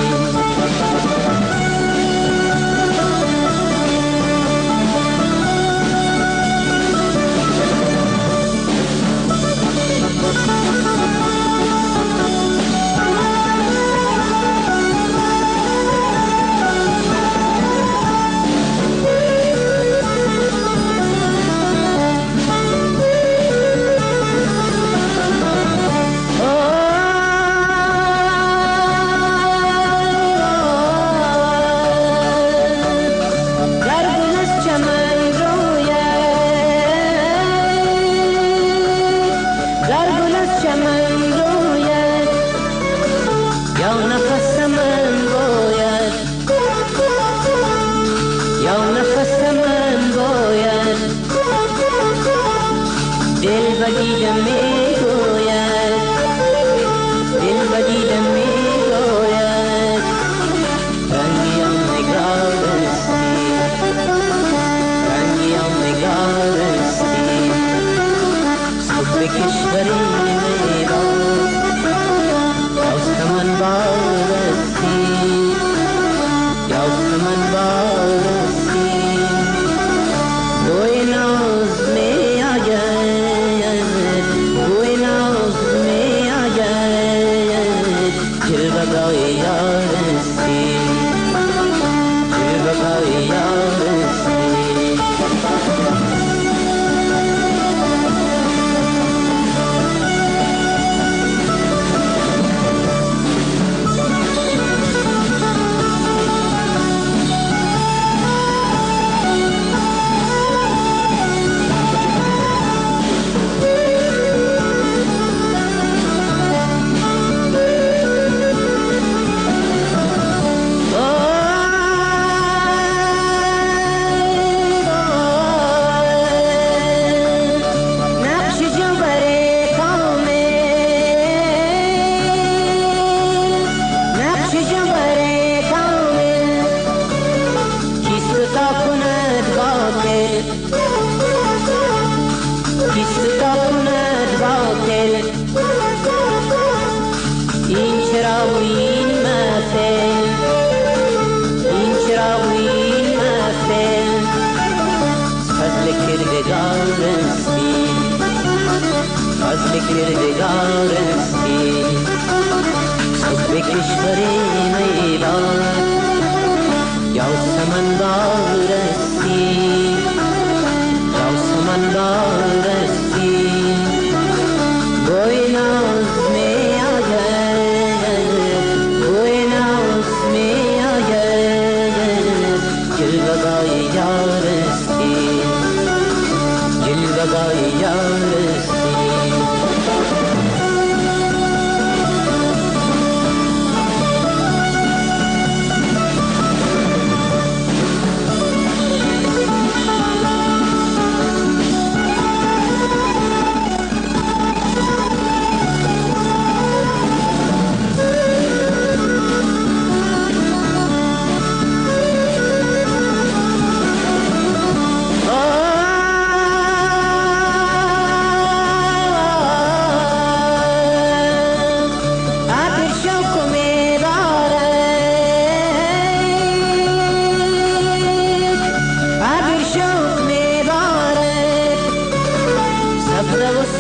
Jilvagaye yaar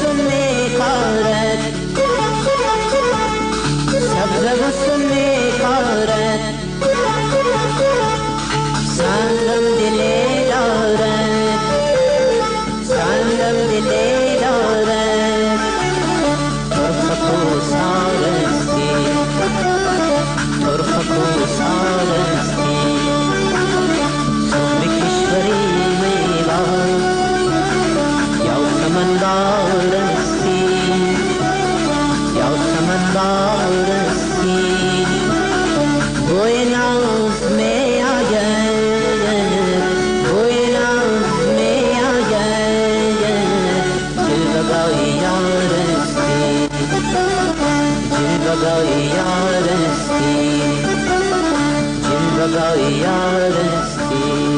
غصن میکارد سبز غصن میکارد سنگم دلی دارد سنگم دلی دارد طرف کوسارستی طرف کوسارستی سخم کشوری میباد یا سمندارستی یا سمندارستی بوی ناز می آید بوی ناز می آید جلوگاهی یارستی جلوگاهی یارستی جلوگاهی یارستی.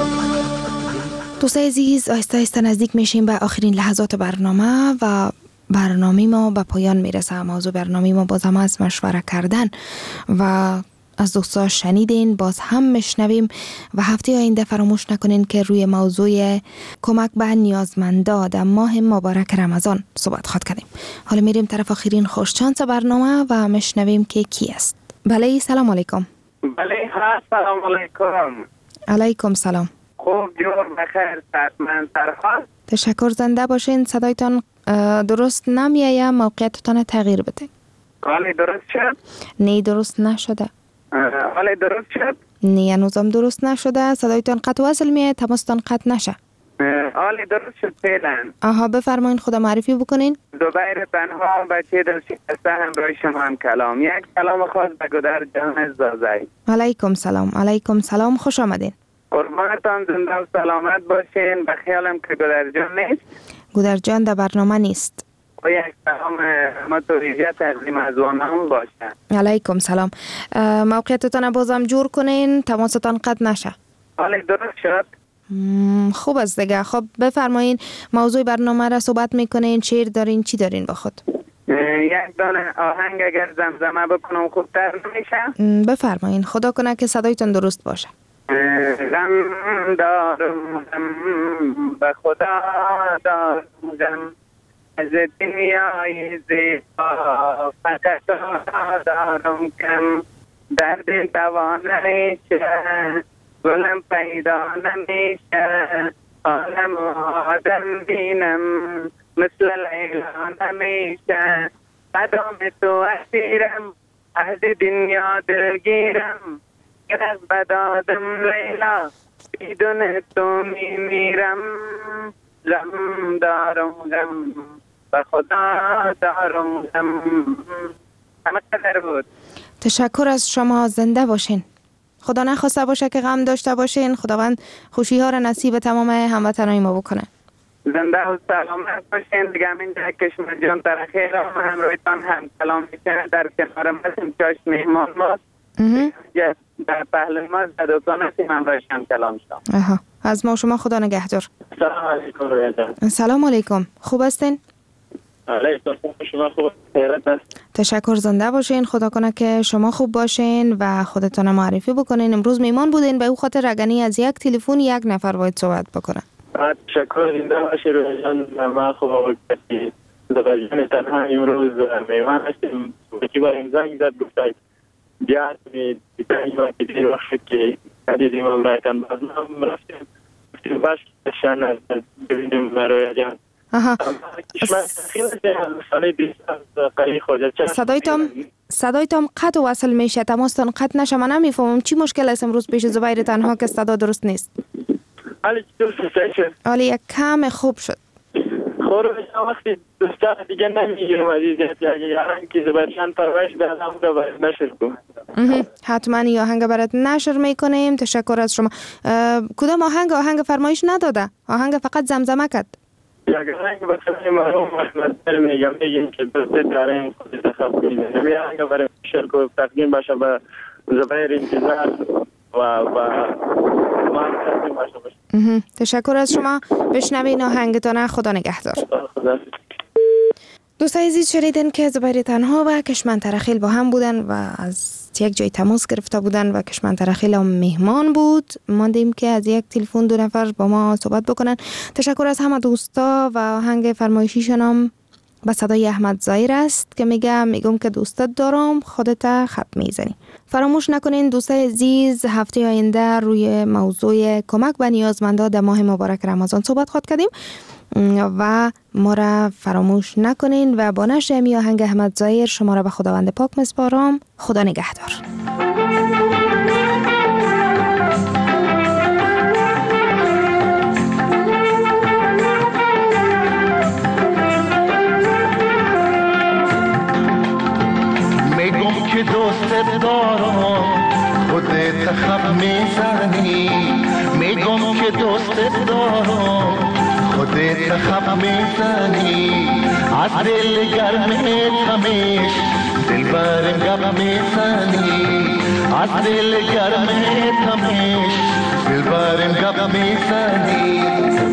دوستای عزیز، آهسته آهسته نزدیک میشیم به آخرین لحظات برنامه و برنامه ما به پایان میرسه. موضوع برنامه ما باز هم از مشوره کردن و از دوستا شنیدین، باز هم میشنویم و هفته آینده فراموش نکنین که روی موضوع کمک به نیازمندا در ماه مبارک رمضان صحبت خواهد کردیم. حالا میریم طرف آخرین خوشچانس برنامه و میشنویم که کی است. بله، سلام علیکم. بله ها، سلام علیکم. علیکم سلام. خوب جور بخیر، من سرحال. تشکر، زنده باشین. صدایتان درست نمیایه، موقعیتتان تغییر بده. حالی درست شد؟ نه درست نشده. حالی درست شد؟ نه هنوزم درست نشده. صدایتان قطع و وصل میه، تماستان قطع نشه. حالی درست شد فعلا. آها، بفرمایین، خدا معرفی بکنین. زبیر تنها بچه دل شکسته همراه شما هم کلام. یک کلام خاص به گودر جان زازایی. علیکم سلام. علیکم سلام، خوش آمدین. قربانتان، زنده و سلامت باشین. به خیالم که گودر جان نیست. گودر جان در برنامه نیست. و یک سلام رحمت و ریجه تقدیم از هم باشه. علیکم سلام. موقعیتتان بازم جور کنین، تماستان قطع نشه. حالی درست شد؟ خوب است دیگه. خب بفرمایین، موضوع برنامه را صحبت میکنین، شعر دارین، چی دارین با خود؟ یک دانه آهنگ اگر زمزمه بکنم خوبتر نمیشه؟ بفرمایین، خدا کنه که صدایتان درست باشه. غم دارم غم به خدا دارم غم از دنیای زیبا فقط دارم کم درد دوا نمیشه گلم پیدا نمیشه عالم آدم بینم مثل لیلا نمیشه قدم تو اسیرم عهد دنیا دلگیرم گرز بدادم لیلا بدون تو میمیرم غم دارم غم به خدا دارم غم. همه قدر بود. تشکر از شما، زنده باشین. خدا نخواسته باشه که غم داشته باشین. خداوند خوشی ها را نصیب تمام هموطنای ما بکنه. زنده و سلامت باشین. دیگه اینجا کشمر جان در خیر هم همراهتان هم کلام میکنه در کنار ما چاش مهمان ماست. در پهلوی ما در دکان هستیم همراهش هم کلام شدم. آها، از ما شما خدا نگهدار. سلام علیکم رویا جان. سلام علیکم، خوب هستین؟ علیکم شما خوب خیرت است. تشکر، زنده باشین. خدا کنه که شما خوب باشین و خودتون معرفی بکنین. امروز میمان بودین، به او خاطر رگنی از یک تلفن یک نفر باید صحبت بکنه. تشکر، زنده باشی رویا جان. ما خوب باشید. زبر جان تنها امروز میمان هستیم. یکی بار امضا زد گفتای بیاد می دیدن ما که دیر وقت که دیدیم امرایتان باز ما رفتیم گفتیم باش شان از ببینیم رویا جان. آها، صدایتان صدایتان قطع و وصل میشه، تماستان قطع نشه. من نمیفهمم چی مشکل است امروز پیش زبیر تنها که صدا درست نیست. حالی چطور شد؟ حالی یک کم خوب شد. خورو وقتی دوستان دیگه نمیگیرم عزیزت یاران که زبرشان پرورش به ازم رو باید نشر کن. حتما این آهنگ برات نشر میکنیم. تشکر از شما. کدام آهنگ؟ آهنگ فرمایش نداده، آهنگ فقط زمزمه کرد. یک آهنگ بسیاری مرحوم احمد سر میگم میگیم که دوسته داریم خودی تخب کنیم. یه آهنگ برای شرک و تقدیم باشه به زبیر انتظار و با ما تقدیم باشه باشه. تشکر از شما. بشنوین آهنگتان. خدا نگهدار. خدا. دوستای عزیز، شنیدن که زبیر تنها و کشمن ترخیل با هم بودن و از یک جای تماس گرفته بودن و کشمن ترخیل هم مهمان بود. ماندیم که از یک تلفن دو نفر با ما صحبت بکنن. تشکر از همه دوستا و آهنگ فرمایشیشون هم به صدای احمد ظاهر است که میگه میگم که دوستت دارم، خودت خط میزنی. فراموش نکنین دوستای عزیز، هفته آینده روی موضوع کمک به نیازمندان در ماه مبارک رمضان صحبت خواهد کردیم و ما را فراموش نکنین و با نشر امی آهنگ احمد ظاهر شما را به خداوند پاک میسپارم. خدا نگهدار. میگم که دوست دارم خودت خب میزنی، میگم که دوست دارم خودت خب میزنی، از دل گرمت همیش دل برم گپ میزنی، از دل گرمت همیش دل برم گپ میزنی.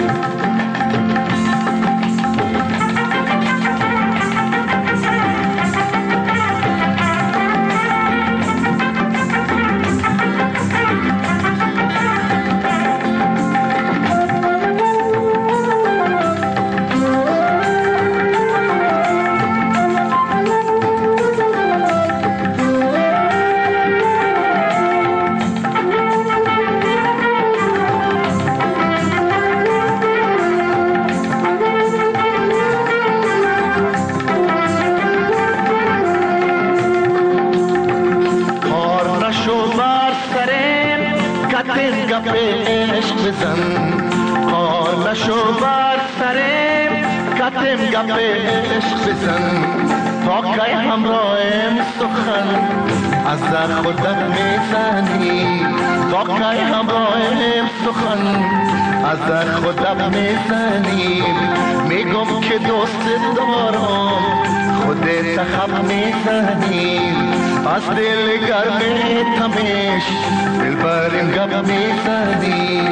گپ عشق بزن تا که همراهم سخن از خودت میزنی، تا که همراهم سخن از خودت میزنی. میگم که دوست دارم خودت خب میزنی، از دل گرمت همیش دل برم گپ میزنی.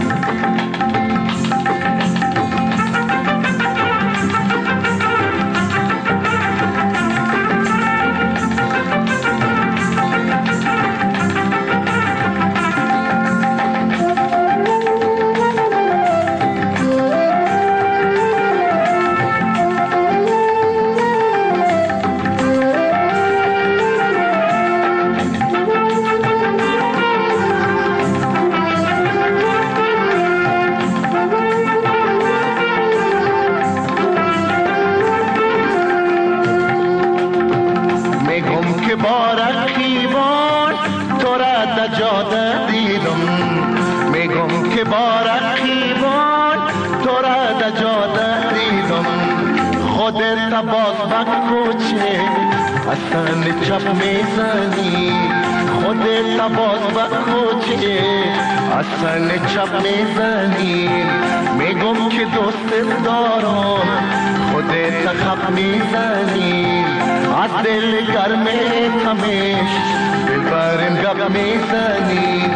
اصلا چپ میزنی خودت باز با کوچه، اصلا چپ میزنی. میگم که دوست دارم خودت خب میزنی، از دل گرمت همیش دل برم گپ میزنی.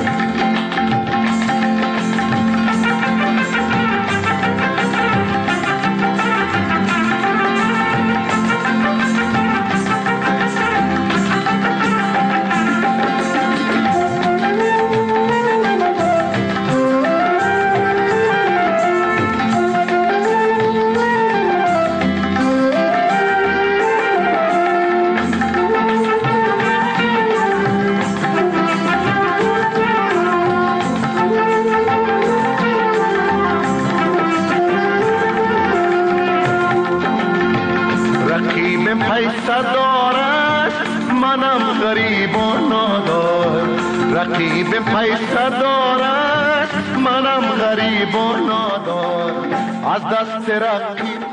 رقیب پیسه دارد منم غریب و نادار، از دست رقیب